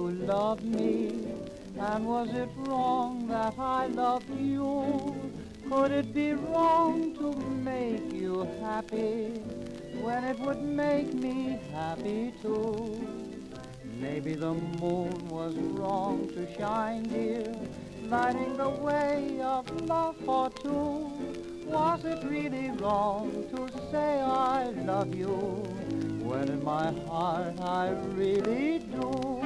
you loved me? And was it wrong that I loved you? Could it be wrong to make you happy when it would make me happy too? Maybe the moon was wrong to shine, dear, lighting the way of love for two. Was it really wrong to say I love you when in my heart I really do?